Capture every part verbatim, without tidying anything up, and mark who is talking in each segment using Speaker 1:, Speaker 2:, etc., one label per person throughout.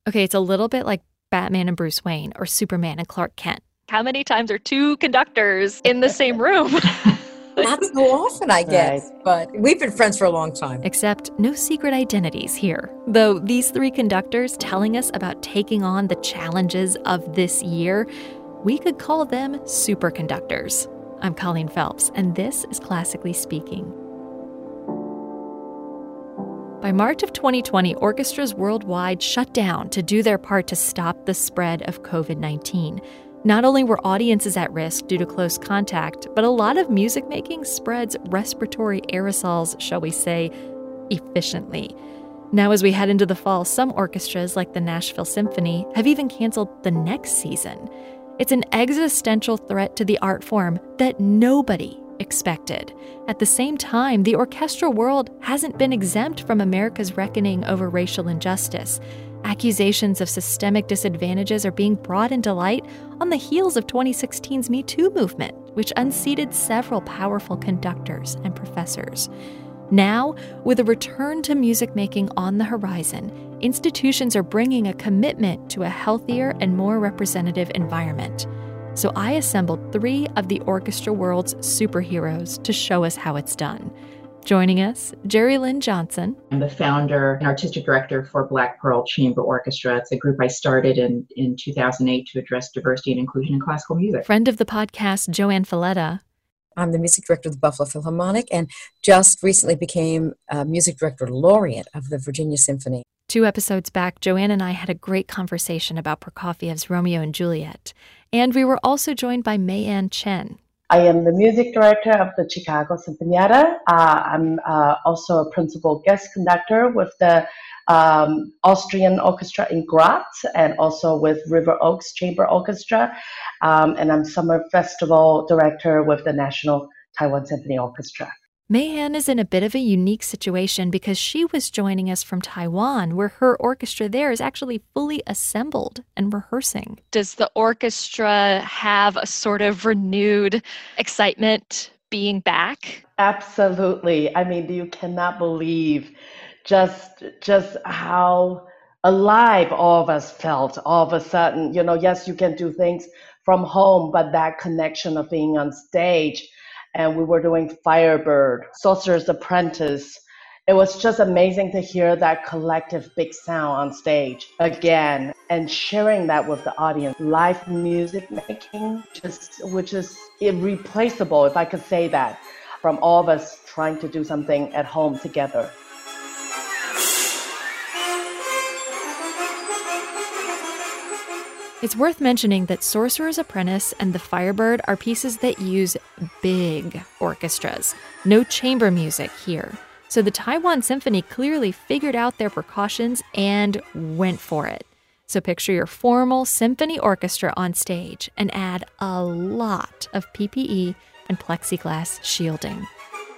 Speaker 1: Okay, it's a little bit like Batman and Bruce Wayne or Superman and Clark Kent.
Speaker 2: How many times are two conductors in the same room?
Speaker 3: Not so often, I guess, right. But we've been friends for a long time.
Speaker 1: Except no secret identities here. Though these three conductors telling us about taking on the challenges of this year, we could call them superconductors. I'm Colleen Phelps, and this is Classically Speaking. By March of twenty twenty, orchestras worldwide shut down to do their part to stop the spread of covid nineteen. Not only were audiences at risk due to close contact, but a lot of music making spreads respiratory aerosols, shall we say, efficiently. Now, as we head into the fall, some orchestras, like the Nashville Symphony, have even canceled the next season. It's an existential threat to the art form that nobody expected. At the same time, the orchestral world hasn't been exempt from America's reckoning over racial injustice. Accusations of systemic disadvantages are being brought into light on the heels of twenty sixteen's Me Too movement, which unseated several powerful conductors and professors. Now, with a return to music making on the horizon, institutions are bringing a commitment to a healthier and more representative environment. So I assembled three of the orchestra world's superheroes to show us how it's done. Joining us, Jerry Lynn Johnson.
Speaker 4: I'm the founder and artistic director for Black Pearl Chamber Orchestra. It's a group I started in, in two thousand eight to address diversity and inclusion in classical music.
Speaker 1: Friend of the podcast, Joanne Falletta.
Speaker 3: I'm the music director of the Buffalo Philharmonic and just recently became a music director laureate of the Virginia Symphony.
Speaker 1: Two episodes back, Joanne and I had a great conversation about Prokofiev's Romeo and Juliet. And we were also joined by May-Ann Chen.
Speaker 5: I am the music director of the Chicago Sinfonietta. Uh, I'm uh, also a principal guest conductor with the um, Austrian Orchestra in Graz and also with River Oaks Chamber Orchestra. Um, and I'm summer festival director with the National Taiwan Symphony Orchestra.
Speaker 1: May-Ann is in a bit of a unique situation because she was joining us from Taiwan, where her orchestra there is actually fully assembled and rehearsing.
Speaker 2: Does the orchestra have a sort of renewed excitement being back?
Speaker 5: Absolutely. I mean, you cannot believe just just how alive all of us felt all of a sudden. You know, yes, you can do things from home, but that connection of being on stage. And we were doing Firebird, Sorcerer's Apprentice. It was just amazing to hear that collective big sound on stage again and sharing that with the audience. Live music making, just which is irreplaceable, if I could say that, from all of us trying to do something at home together.
Speaker 1: It's worth mentioning that Sorcerer's Apprentice and the Firebird are pieces that use big orchestras. No chamber music here. So the Taiwan Symphony clearly figured out their precautions and went for it. So picture your formal symphony orchestra on stage and add a lot of P P E and plexiglass shielding.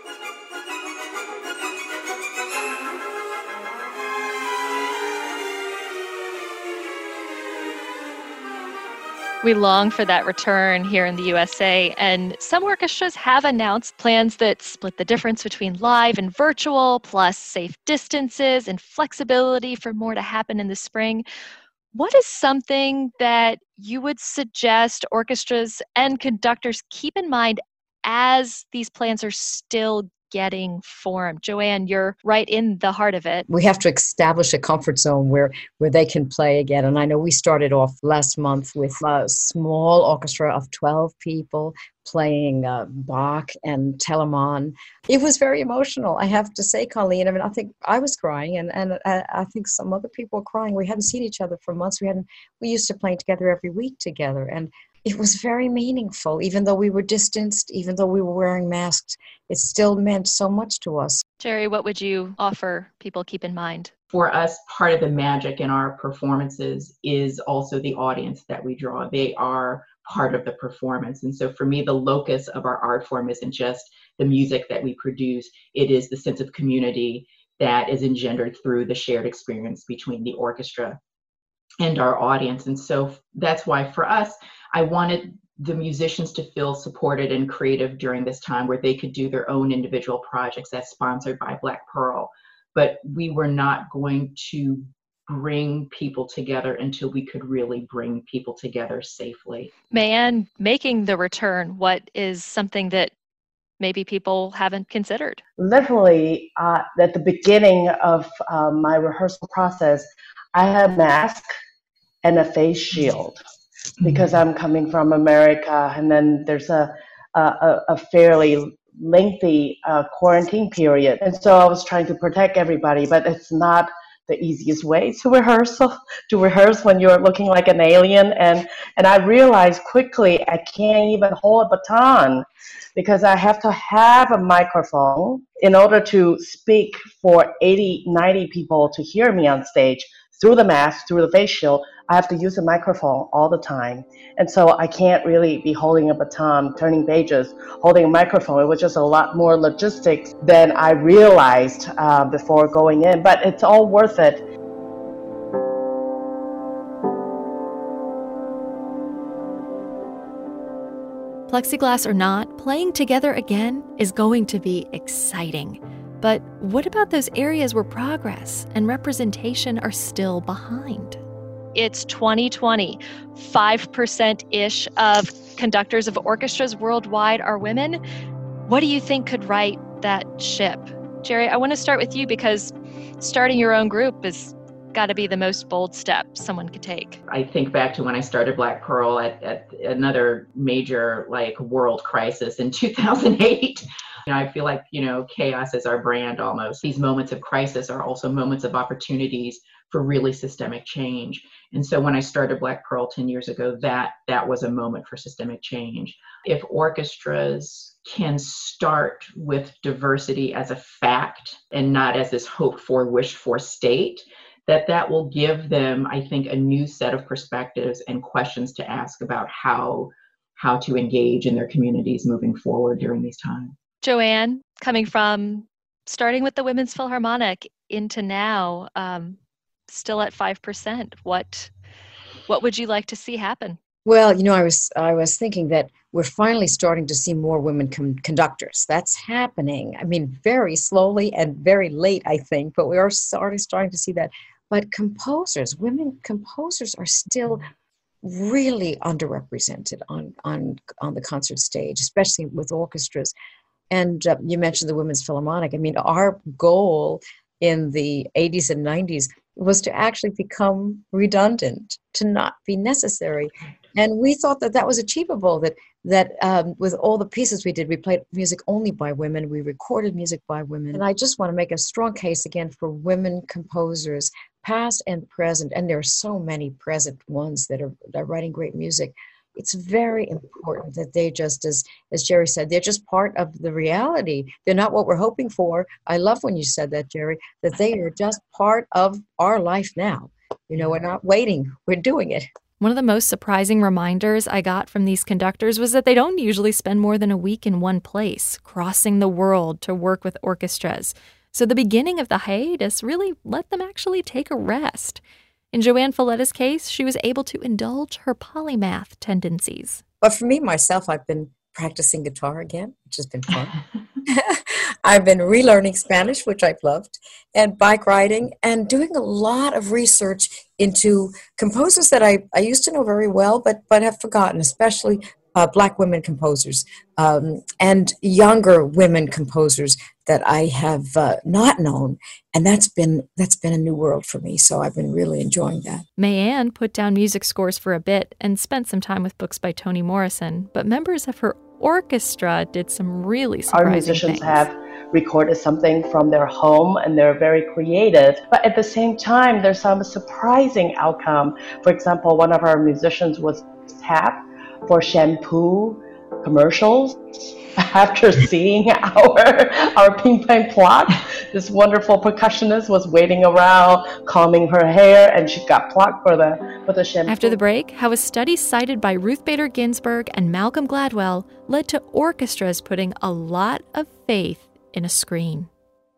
Speaker 2: We long for that return here in the U S A, and some orchestras have announced plans that split the difference between live and virtual, plus safe distances and flexibility for more to happen in the spring. What is something that you would suggest orchestras and conductors keep in mind as these plans are still getting formed? Joanne, you're right in the heart of it.
Speaker 3: We have to establish a comfort zone where, where they can play again. And I know we started off last month with a small orchestra of twelve people playing uh, Bach and Telemann. It was very emotional, I have to say, Colleen. I mean, I think I was crying, and, and I, I think some other people were crying. We hadn't seen each other for months. We hadn't. We used to play together every week together, and it was very meaningful. Even though we were distanced, even though we were wearing masks, it still meant so much to us.
Speaker 2: Jerry, what would you offer people keep in mind?
Speaker 4: For us, part of the magic in our performances is also the audience that we draw. They are part of the performance. And so for me, the locus of our art form isn't just the music that we produce. It is the sense of community that is engendered through the shared experience between the orchestra and our audience. And so that's why for us, I wanted the musicians to feel supported and creative during this time where they could do their own individual projects as sponsored by Black Pearl. But we were not going to bring people together until we could really bring people together safely.
Speaker 2: Mayanne, making the return, what is something that maybe people haven't considered?
Speaker 5: Literally, uh, at the beginning of uh, my rehearsal process, I had a mask and a face shield because I'm coming from America, and then there's a a, a fairly lengthy uh, quarantine period, and so I was trying to protect everybody, but it's not the easiest way to rehearse to rehearse when you're looking like an alien. And and I realized quickly I can't even hold a baton because I have to have a microphone in order to speak for eighty, ninety people to hear me on stage through the mask, through the face shield. I have to use a microphone all the time. And so I can't really be holding a baton, turning pages, holding a microphone. It was just a lot more logistics than I realized uh, before going in, but it's all worth it.
Speaker 1: Plexiglass or not, playing together again is going to be exciting. But what about those areas where progress and representation are still behind?
Speaker 2: It's twenty twenty. five percent-ish of conductors of orchestras worldwide are women. What do you think could right that ship? Jerry, I want to start with you because starting your own group has got to be the most bold step someone could take.
Speaker 4: I think back to when I started Black Pearl at, at another major like world crisis in two thousand eight. You know, I feel like, you know, chaos is our brand almost. These moments of crisis are also moments of opportunities for really systemic change. And so when I started Black Pearl ten years ago, that that was a moment for systemic change. If orchestras can start with diversity as a fact and not as this hoped for, wished for state, that that will give them, I think, a new set of perspectives and questions to ask about how how to engage in their communities moving forward during these times.
Speaker 2: Joanne, coming from starting with the Women's Philharmonic into now, um, still at five percent, what what would you like to see happen?
Speaker 3: Well, you know, I was I was thinking that we're finally starting to see more women com- conductors. That's happening. I mean, very slowly and very late, I think, but we are already starting to see that. But composers, women composers are still really underrepresented on on on the concert stage, especially with orchestras. And uh, you mentioned the Women's Philharmonic. I mean, our goal in the eighties and nineties was to actually become redundant, to not be necessary. And we thought that that was achievable, that that um, with all the pieces we did, we played music only by women, we recorded music by women. And I just want to make a strong case again for women composers, past and present, and there are so many present ones that are, that are writing great music. It's very important that they just, as, as Jerry said, they're just part of the reality. They're not what we're hoping for. I love when you said that, Jerry, that they are just part of our life now. You know, we're not waiting, we're doing it.
Speaker 1: One of the most surprising reminders I got from these conductors was that they don't usually spend more than a week in one place, crossing the world to work with orchestras. So the beginning of the hiatus really let them actually take a rest. In Joanne Folletta's case, she was able to indulge her polymath tendencies.
Speaker 3: But for me, myself, I've been practicing guitar again, which has been fun. I've been relearning Spanish, which I've loved, and bike riding, and doing a lot of research into composers that I, I used to know very well, but, but have forgotten, especially uh, Black women composers um, and younger women composers that I have uh, not known, and that's been that's been a new world for me, so I've been really enjoying that.
Speaker 1: Mayanne put down music scores for a bit and spent some time with books by Toni Morrison, but members of her orchestra did some really surprising
Speaker 5: Our musicians
Speaker 1: things.
Speaker 5: have recorded something from their home, and they're very creative, but at the same time, there's some surprising outcome. For example, one of our musicians was tapped for shampoo commercials. After seeing our our Pink Pine Plot, this wonderful percussionist was waiting around, combing her hair, and she got plucked for the for the shampoo.
Speaker 1: After the break, how a study cited by Ruth Bader Ginsburg and Malcolm Gladwell led to orchestras putting a lot of faith in a screen.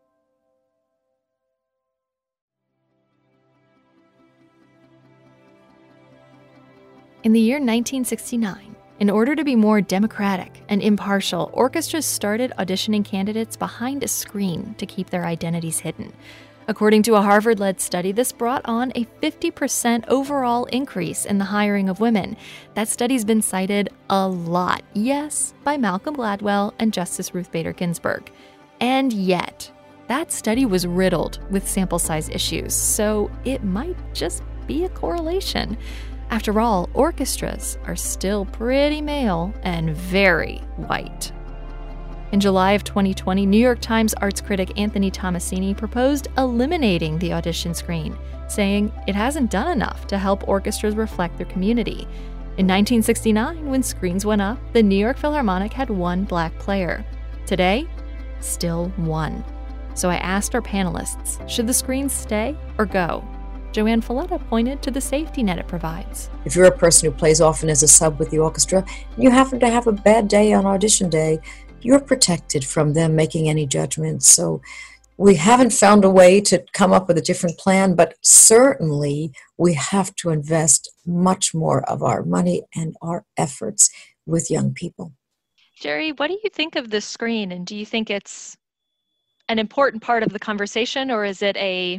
Speaker 1: In the year nineteen sixty-nine, in order to be more democratic and impartial, orchestras started auditioning candidates behind a screen to keep their identities hidden. According to a Harvard-led study, this brought on a fifty percent overall increase in the hiring of women. That study's been cited a lot, yes, by Malcolm Gladwell and Justice Ruth Bader Ginsburg. And yet, that study was riddled with sample size issues, so it might just be a correlation. After all, orchestras are still pretty male and very white. In July of twenty twenty, New York Times arts critic Anthony Tomasini proposed eliminating the audition screen, saying it hasn't done enough to help orchestras reflect their community. In nineteen sixty-nine, when screens went up, the New York Philharmonic had one black player. Today, still one. So I asked our panelists, should the screens stay or go? Joanne Falletta pointed to the safety net it provides.
Speaker 3: If you're a person who plays often as a sub with the orchestra, and you happen to have a bad day on audition day, you're protected from them making any judgments. So we haven't found a way to come up with a different plan, but certainly we have to invest much more of our money and our efforts with young people.
Speaker 2: Jerry, what do you think of this screen? And do you think it's an important part of the conversation, or is it a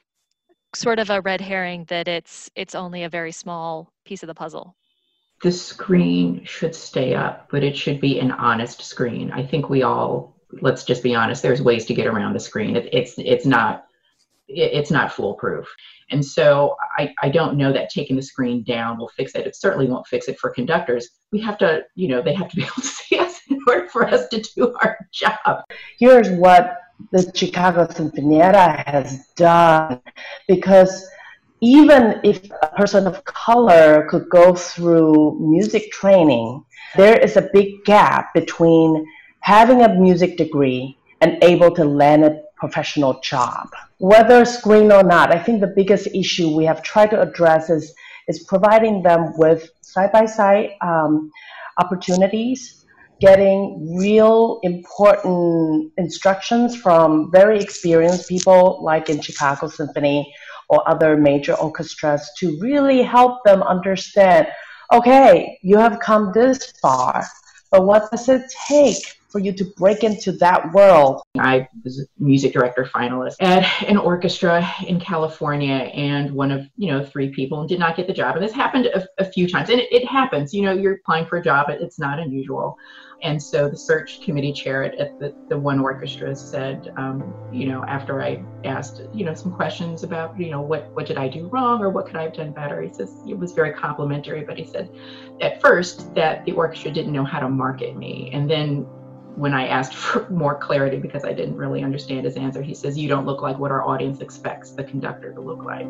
Speaker 2: sort of a red herring that it's it's only a very small piece of the puzzle?
Speaker 4: The screen should stay up, but it should be an honest screen. I think we all, let's just be honest, there's ways to get around the screen. It, it's it's not it, it's not foolproof. And so I, I don't know that taking the screen down will fix it. It certainly won't fix it for conductors. We have to, you know, they have to be able to see us in order for us to do our job.
Speaker 5: Here's what the Chicago Sinfonietta has done, because even if a person of color could go through music training, there is a big gap between having a music degree and able to land a professional job. Whether screen or not, I think the biggest issue we have tried to address is, is providing them with side-by-side um, opportunities, getting real important instructions from very experienced people like in Chicago Symphony or other major orchestras to really help them understand, okay, you have come this far, but what does it take for you to break into that world?
Speaker 4: I was a music director finalist at an orchestra in California, and one of, you know, three people, and did not get the job. And this happened a, a few times, and it, it happens, you know, you're applying for a job, it's not unusual. And so the search committee chair at, at the, the one orchestra said, um, you know, after I asked, you know, some questions about, you know, what, what did I do wrong or what could I have done better? He says, it was very complimentary, but he said at first that the orchestra didn't know how to market me. And then when I asked for more clarity, because I didn't really understand his answer, he says, you don't look like what our audience expects the conductor to look like.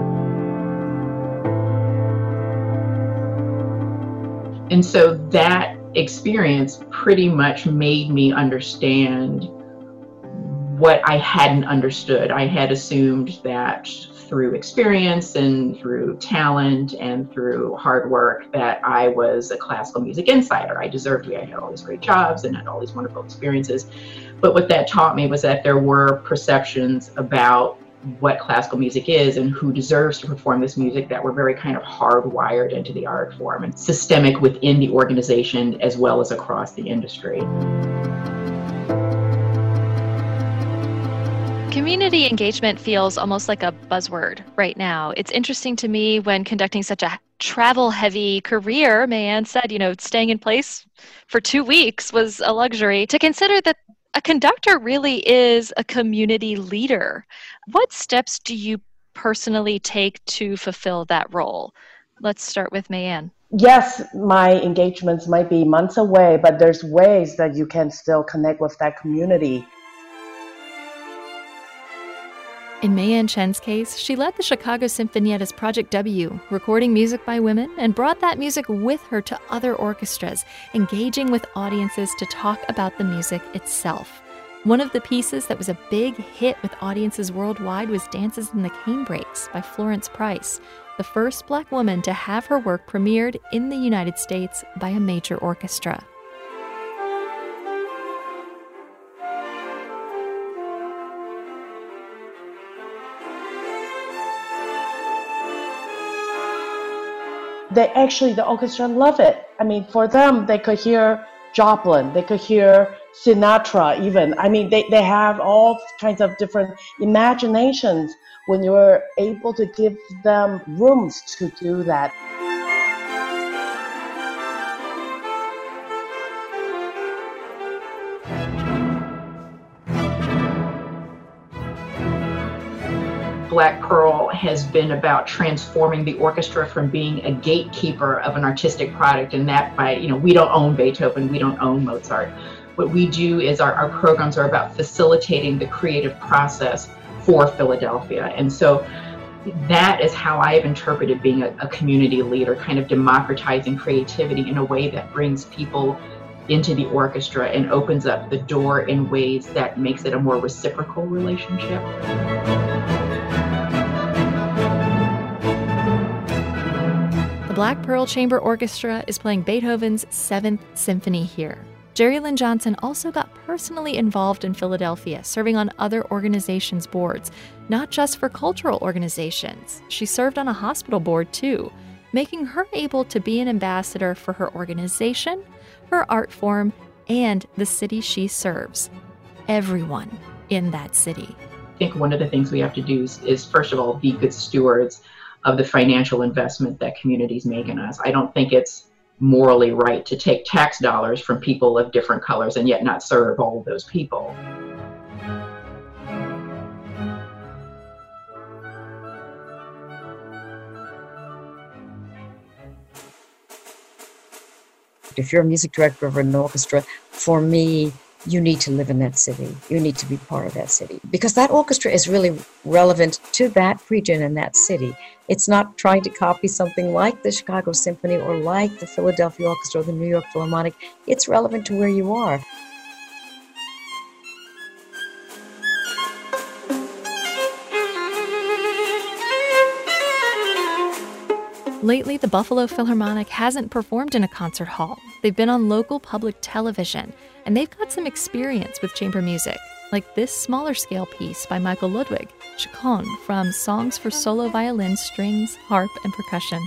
Speaker 4: And so that experience pretty much made me understand what I hadn't understood. I had assumed that through experience and through talent and through hard work that I was a classical music insider. I deserved to be. I had all these great jobs and had all these wonderful experiences. But what that taught me was that there were perceptions about what classical music is and who deserves to perform this music that were very kind of hardwired into the art form and systemic within the organization as well as across the industry.
Speaker 2: Community engagement feels almost like a buzzword right now. It's interesting to me when conducting such a travel-heavy career, Mayanne said, you know, staying in place for two weeks was a luxury, to consider that a conductor really is a community leader. What steps do you personally take to fulfill that role? Let's start with Mayanne.
Speaker 5: Yes, my engagements might be months away, but there's ways that you can still connect with that community.
Speaker 1: In Mayanne Chen's case, she led the Chicago Sinfonietta's Project W, recording music by women, and brought that music with her to other orchestras, engaging with audiences to talk about the music itself. One of the pieces that was a big hit with audiences worldwide was Dances in the Canebrakes by Florence Price, the first Black woman to have her work premiered in the United States by a major orchestra.
Speaker 5: They actually, the orchestra love it. I mean, for them, they could hear Joplin, they could hear Sinatra even. I mean, they, they have all kinds of different imaginations when you're able to give them rooms to do that.
Speaker 4: Black Pearl has been about transforming the orchestra from being a gatekeeper of an artistic product, and that by, you know, we don't own Beethoven, we don't own Mozart. What we do is our, our programs are about facilitating the creative process for Philadelphia. And so that is how I have interpreted being a, a community leader, kind of democratizing creativity in a way that brings people into the orchestra and opens up the door in ways that makes it a more reciprocal relationship.
Speaker 1: The Black Pearl Chamber Orchestra is playing Beethoven's Seventh Symphony here. Jerry Lynn Johnson also got personally involved in Philadelphia, serving on other organizations' boards, not just for cultural organizations. She served on a hospital board too, making her able to be an ambassador for her organization, her art form, and the city she serves. Everyone in that city.
Speaker 4: I think one of the things we have to do is, is first of all, be good stewards of the financial investment that communities make in us. I don't think it's morally right to take tax dollars from people of different colors and yet not serve all of those people.
Speaker 3: If you're a music director of an orchestra, for me, you need to live in that city. You need to be part of that city because that orchestra is really relevant to that region and that city. It's not trying to copy something like the Chicago Symphony or like the Philadelphia Orchestra or the New York Philharmonic. It's relevant to where you are.
Speaker 1: Lately, the Buffalo Philharmonic hasn't performed in a concert hall. They've been on local public television, and they've got some experience with chamber music, like this smaller scale piece by Michael Ludwig, Chaconne, from Songs for Solo Violin, Strings, Harp, and Percussion.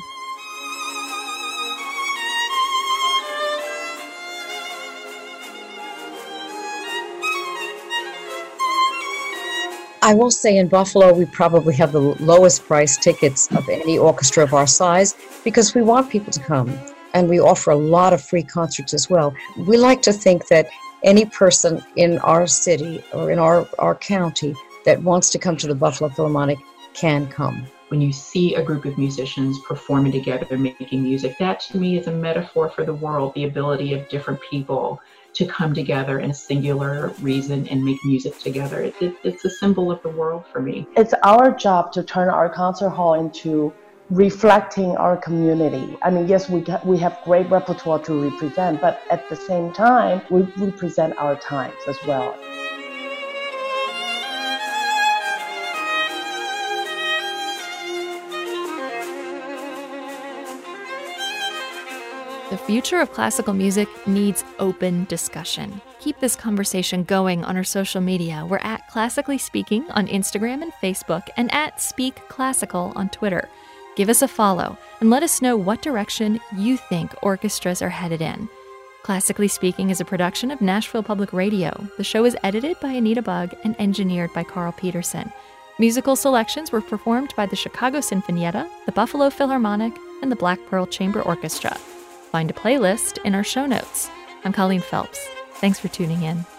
Speaker 3: I will say in Buffalo, we probably have the lowest price tickets of any orchestra of our size because we want people to come. And we offer a lot of free concerts as well. We like to think that any person in our city or in our, our county that wants to come to the Buffalo Philharmonic can come.
Speaker 4: When you see a group of musicians performing together, making music, that to me is a metaphor for the world, the ability of different people to come together in a singular reason and make music together. It, it, it's a symbol of the world for me.
Speaker 5: It's our job to turn our concert hall into reflecting our community. I mean, yes, we we have great repertoire to represent, but at the same time, we represent our times as well.
Speaker 1: The future of classical music needs open discussion. Keep this conversation going on our social media. We're at Classically Speaking on Instagram and Facebook, and at Speak Classical on Twitter. Give us a follow and let us know what direction you think orchestras are headed in. Classically Speaking is a production of Nashville Public Radio. The show is edited by Anita Bug and engineered by Carl Peterson. Musical selections were performed by the Chicago Sinfonietta, the Buffalo Philharmonic, and the Black Pearl Chamber Orchestra. Find a playlist in our show notes. I'm Colleen Phelps. Thanks for tuning in.